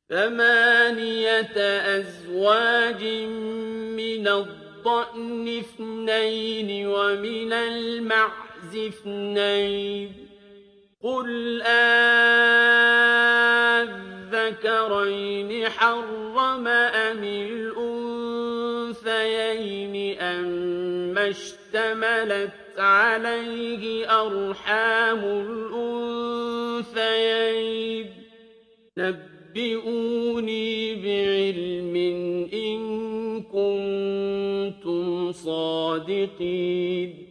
ثمانية أزواج من الضأن اثنين ومن المعز اثنين قل أذكرين حرم أم الأنثيين أما اشتملت عليه أرحام الأنثيين نبئوني بعلم إن كنتم صادقين